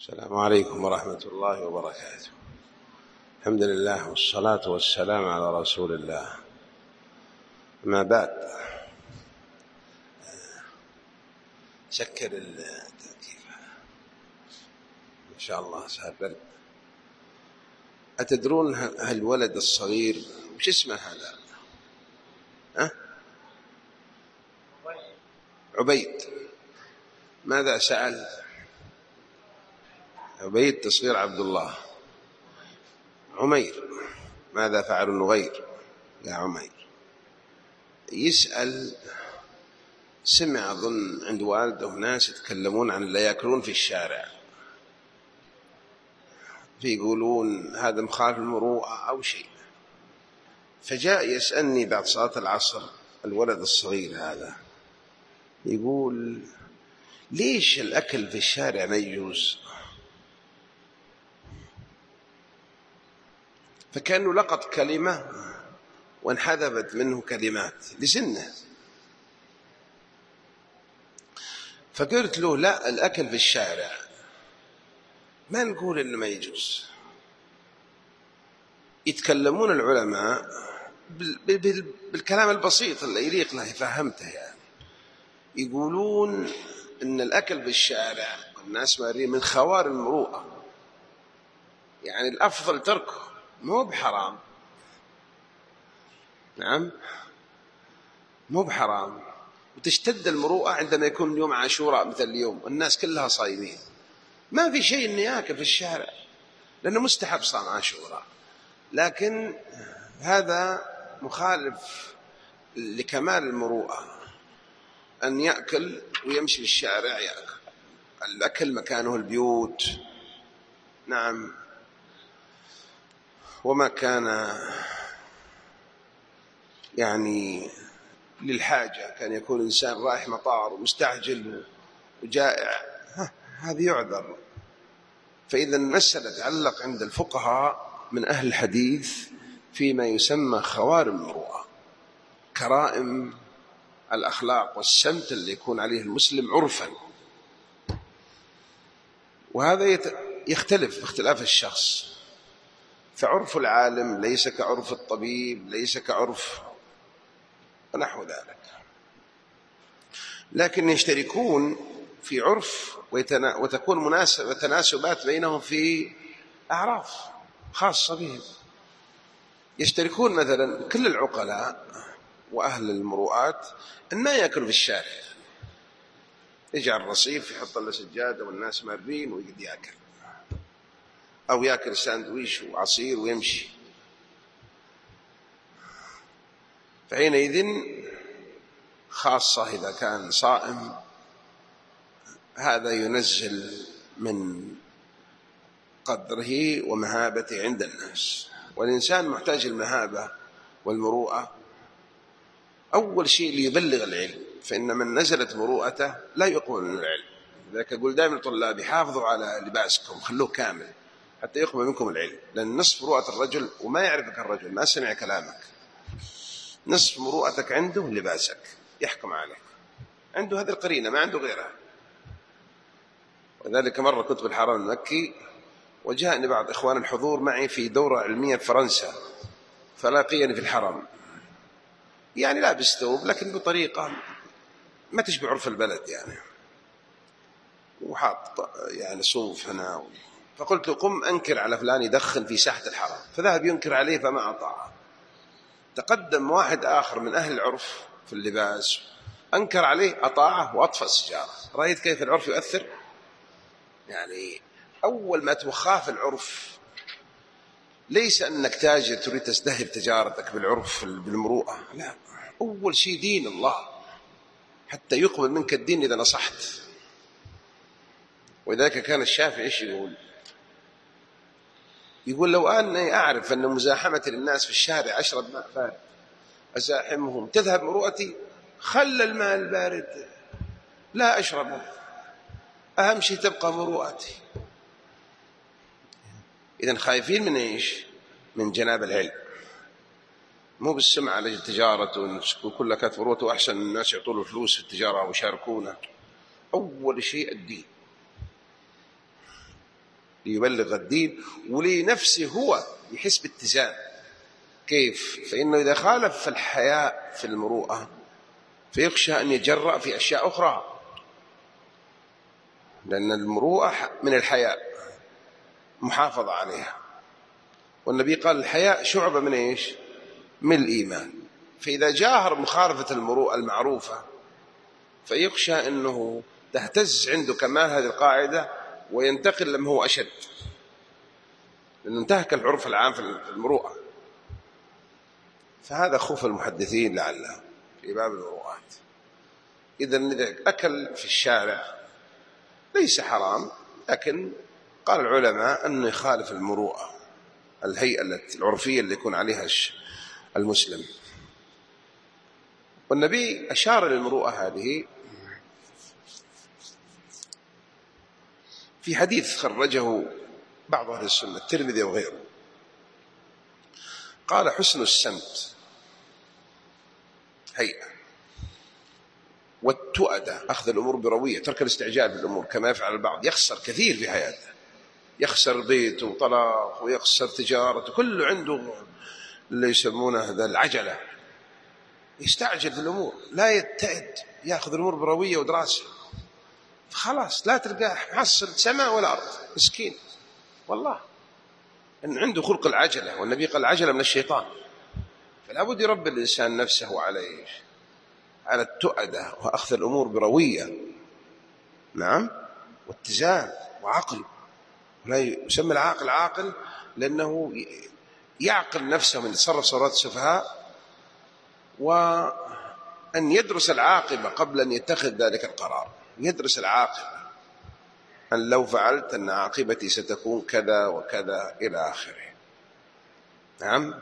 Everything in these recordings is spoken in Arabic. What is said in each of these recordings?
السلام عليكم ورحمة الله وبركاته. الحمد لله والصلاة والسلام على رسول الله. ما بعد، سكر التأكيد إن شاء الله سأبرد. أتدرون هالولد الصغير وش اسمه هذا؟ عبيد. ماذا سأل؟ عبيد تصغير عبد الله. عمير، ماذا فعل النغير يا عمير؟ يسأل. سمع أظن عند والده ناس يتكلمون عن اللي يأكلون في الشارع، فيقولون هذا مخالف المروءة أو شيء، فجاء يسألني بعد صلاة العصر الولد الصغير هذا، يقول ليش الأكل في الشارع ما يجوز؟ فكأنه لقط كلمة وانحذفت منه كلمات لسنه، فقلت له لا، الأكل في الشارع ما نقول إنه ما يجوز. يتكلمون العلماء بالكلام البسيط اللي يليق له، فهمته يعني. يقولون إن الأكل في الشارع والناس مارين من خوار المروءة، يعني الأفضل تركه، مو بحرام. نعم، مو بحرام. وتشتد المروءة عندما يكون يوم عاشوراء مثل اليوم الناس كلها صايمين، ما في شيء إني يأكل في الشارع لأنه مستحب صام عاشوراء، لكن هذا مخالف لكمال المروءة أن يأكل ويمشي في الشارع يأكل. الأكل مكانه البيوت. نعم، وما كان يعني للحاجة، كان يكون إنسان رايح مطار ومستعجل وجائع، هذا يعذر. فإذا المسألة تعلق عند الفقهاء من أهل الحديث فيما يسمى خوارم المروءة، كرائم الأخلاق والسمت اللي يكون عليه المسلم عرفا، وهذا يختلف باختلاف الشخص. فعرف العالم ليس كعرف الطبيب، ليس كعرف ونحو ذلك، لكن يشتركون في عرف وتكون تناسبات بينهم في أعراف خاصة بهم. يشتركون مثلا كل العقلاء وأهل المروءات أن ما يأكلوا في الشارع، يجعل الرصيف يحط له سجادة والناس مارين ويقعد يأكل، أو يأكل ساندويش وعصير ويمشي. فحينئذ خاصة إذا كان صائم هذا ينزل من قدره ومهابته عند الناس. والإنسان محتاج المهابة والمروءة أول شيء ليبلغ العلم، فإن من نزلت مروءته لا يقبل من العلم. لذلك أقول دائما لطلابي حافظوا على لباسكم، خلوه كامل حتى يقبل منكم العلم، لأن نصف مروءة الرجل وما يعرفك الرجل، ما سمع كلامك، نصف مروءتك عنده لباسك، يحكم عليك، عنده هذه القرينة ما عنده غيرها. وذلك مرة كنت بالحرم المكي وجاءني بعض إخوان الحضور معي في دورة علمية في فرنسا، فلاقيني في الحرم يعني لابس ثوب لكن بطريقة ما تشبه عرف البلد يعني، وحاط يعني صوف هنا. فقلت له قم أنكر على فلان يدخن في ساحة الحرم، فذهب ينكر عليه فما أطاعه. تقدم واحد آخر من أهل العرف في اللباس أنكر عليه، أطاعه وأطفأ السجارة. رأيت كيف العرف يؤثر؟ يعني أول ما تخاف العرف، ليس أنك تاجر تريد تزدهر تجارتك بالعرف بالمروءة، لا، أول شيء دين الله حتى يقبل منك الدين إذا نصحت. ولذلك كان الشافعي إيش يقول لو أني أعرف أن مزاحمة للناس في الشارع أشرب ماء بارد أزاحمهم تذهب مروءتي، خل الماء البارد لا أشربه، أهم شيء تبقى مروءتي. إذن خايفين من إيش؟ من جناب العلم، مو بالسمعة للتجارة وكل كانت مروءته أحسن، الناس يعطوا له فلوس في التجارة ويشاركونه. أول شيء الدين. ليبلغ الدين، ولنفسه هو يحس باتزان. كيف؟ فإنه إذا خالف الحياء في المروءة فيخشى أن يجرأ في أشياء أخرى، لأن المروءة من الحياء محافظة عليها، والنبي قال الحياء شعبة من إيش؟ من الإيمان. فإذا جاهر مخالفة المروءة المعروفة فيخشى أنه تهتز عنده كمال هذه القاعدة وينتقل لما هو أشد، لأنه انتهك العرف العام في المروءة. فهذا خوف المحدثين لعله في باب المروءات. إذن إذا أكل في الشارع ليس حرام، لكن قال العلماء أنه يخالف المروءة، الهيئة العرفية اللي يكون عليها المسلم. والنبي أشار للمروءة هذه في حديث خرجه بعض أهل السنة الترمذي وغيره، قال حسن السمت هيئة، والتؤدة أخذ الأمور بروية، ترك الاستعجال في الأمور كما يفعل البعض، يخسر كثير في حياته، يخسر بيته وطلاق ويخسر تجارته، كله عنده اللي يسمونه ذا العجلة، يستعجل في الأمور، لا يتعد، يأخذ الأمور بروية ودراسة، خلاص لا تلقاه محصل سماء ولا أرض، مسكين والله، إن عنده خلق العجلة، والنبي قال العجلة من الشيطان. فلا بد يربي الإنسان نفسه على التؤدة وأخذ الأمور بروية، نعم، واتزان وعقل. ولا يسمى العاقل عاقل لأنه يعقل نفسه من تصرف تصرفات السفهاء، وأن يدرس العاقبة قبل أن يتخذ ذلك القرار، يدرس العاقبة، أن لو فعلت أن عاقبتي ستكون كذا وكذا إلى آخره. نعم.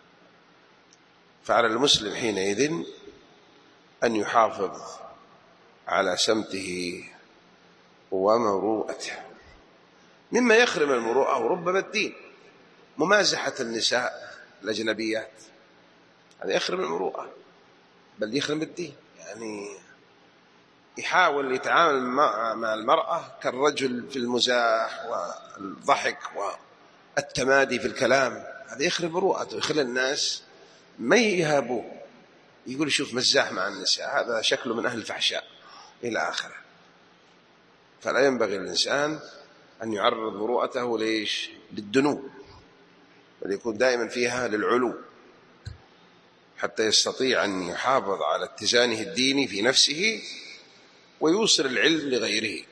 فعلى المسلم حينئذ أن يحافظ على سمته ومروءته. مما يخرم المروءة وربما الدين، ممازحة النساء الأجنبيات، هذا يخرم المروءة، بل يخرم الدين. يعني يحاول يتعامل مع المرأة كالرجل في المزاح والضحك والتمادي في الكلام، هذا يخرب مروءته، يخلي الناس ما يهابوه، يقول شوف مزاح مع النساء، هذا شكله من أهل الفحشاء إلى آخره. فلا ينبغي للإنسان أن يعرض مروءته للدنو، بل يكون دائما فيها للعلو، حتى يستطيع أن يحافظ على اتزانه الديني في نفسه ويوصل العلم لغيره.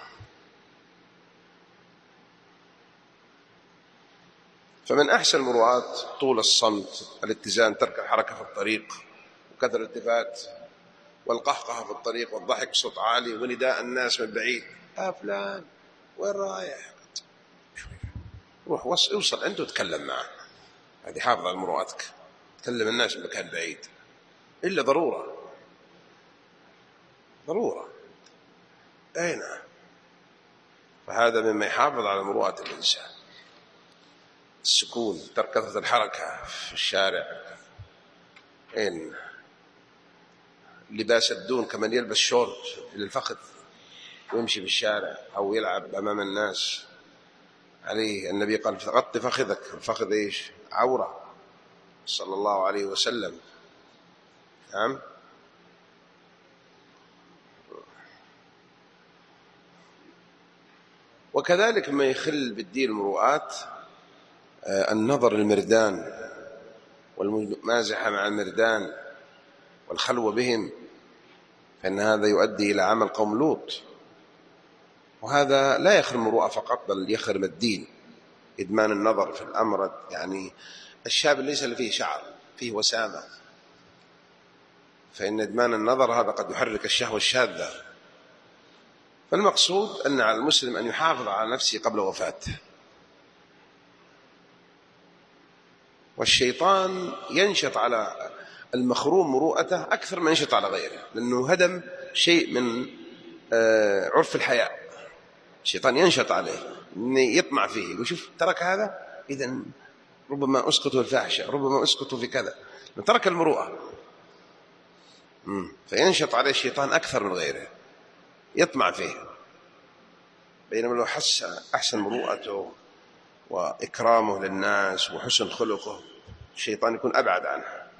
فمن أحسن المروءات طول الصمت، الاتزان، ترك الحركة في الطريق وكثر الالتفات والقهقه في الطريق والضحك بصوت عالي ونداء الناس من بعيد، فلان وين رايح، روح اوصل عنده وتكلم معه، هذه حافظ على مروءتك. تكلم الناس من مكان بعيد إلا ضرورة، نعم. فهذا مما يحافظ على مروءة الإنسان. السكون، ترك كثرة الحركة في الشارع، لباس الدون كمن يلبس شورت إلى الفخذ ويمشي في الشارع أو يلعب أمام الناس عليه. النبي قال غط فخذك، الفخذ إيش؟ عورة، صلى الله عليه وسلم. نعم. وكذلك ما يخل بالدين المروءات النظر المردان والمازحة مع المردان والخلوة بهم، فإن هذا يؤدي إلى عمل قوم لوط، وهذا لا يخرم المروءة فقط بل يخرم الدين. إدمان النظر في الأمر، يعني الشاب ليس اللي فيه شعر، فيه وسامة، فإن إدمان النظر هذا قد يحرك الشهوة الشاذة. فالمقصود أن على المسلم أن يحافظ على نفسه قبل وفاته. والشيطان ينشط على المخروم مروءته أكثر ما ينشط على غيره، لأنه هدم شيء من عرف الحياء. الشيطان ينشط عليه، يطمع فيه، يقول شوف ترك هذا، إذن ربما أسقط الفاحشة، ربما أسقط في كذا، ترك المروءة. فينشط عليه الشيطان أكثر من غيره، يطمع فيه. بينما لو أحسن مروءته وإكرامه للناس وحسن خلقه الشيطان يكون أبعد عنه.